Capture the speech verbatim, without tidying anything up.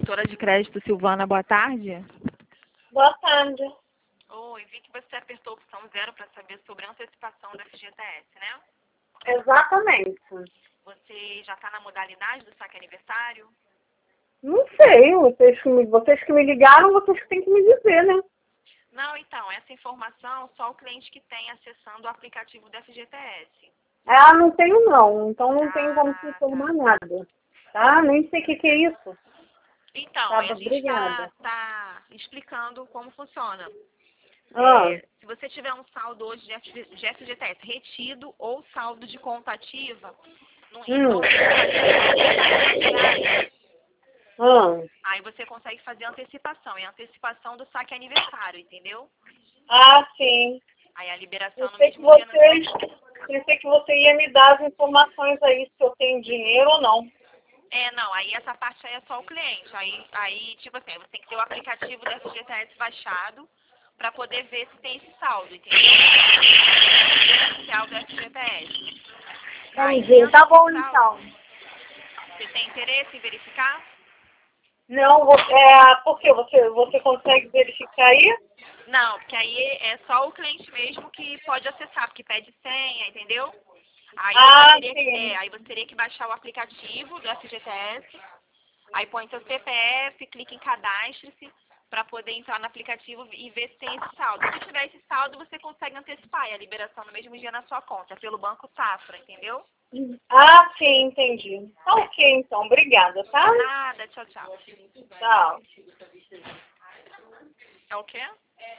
Corretora de crédito Silvana, boa tarde. Boa tarde. Oi, vi que você apertou a opção zero para saber sobre a antecipação do F G T S, né? Exatamente. Você já está na modalidade do saque aniversário? Não sei, vocês que, me, vocês que me ligaram, vocês que têm que me dizer, né? Não, então, essa informação só o cliente que tem acessando o aplicativo do F G T S. Ah, não tenho não, então não Ah, tenho como te informar tá. nada. Tá? Nem sei o que, que é isso. Então, Tá, a gente está obrigada. tá explicando como funciona. Ah, É, se você tiver um saldo hoje de F G T S retido ou saldo de conta ativa, no, em hum, torno de quatrocentos reais, ah. aí você consegue fazer a antecipação. É a antecipação do saque aniversário, entendeu? Ah, sim. Aí a liberação no Pensei que mesmo dia na vocês, sua conta. pensei que você ia me dar as informações aí, se eu tenho dinheiro ou não. É, não, aí essa parte aí é só o cliente. Aí, aí tipo assim, você tem que ter o aplicativo do F G T S baixado para poder ver se tem esse saldo, entendeu? O oficial do F G T S. Aí, Entendi. tendo Tá bom, esse saldo, então. você tem interesse em verificar? Não, você, é, por quê? Você, você consegue verificar aí? Não, porque aí é só o cliente mesmo que pode acessar, porque pede senha, entendeu? Aí você Ah, teria que, sim. é, aí você teria que baixar o aplicativo do F G T S, aí põe seu C P F, clica em cadastre-se para poder entrar no aplicativo e ver se tem esse saldo. Se tiver esse saldo, você consegue antecipar e a liberação no mesmo dia na sua conta, é pelo Banco Safra, entendeu? Ah, sim, entendi. Tá ok, então. Obrigada, tá? Nada, tchau, tchau. Tchau. É o quê?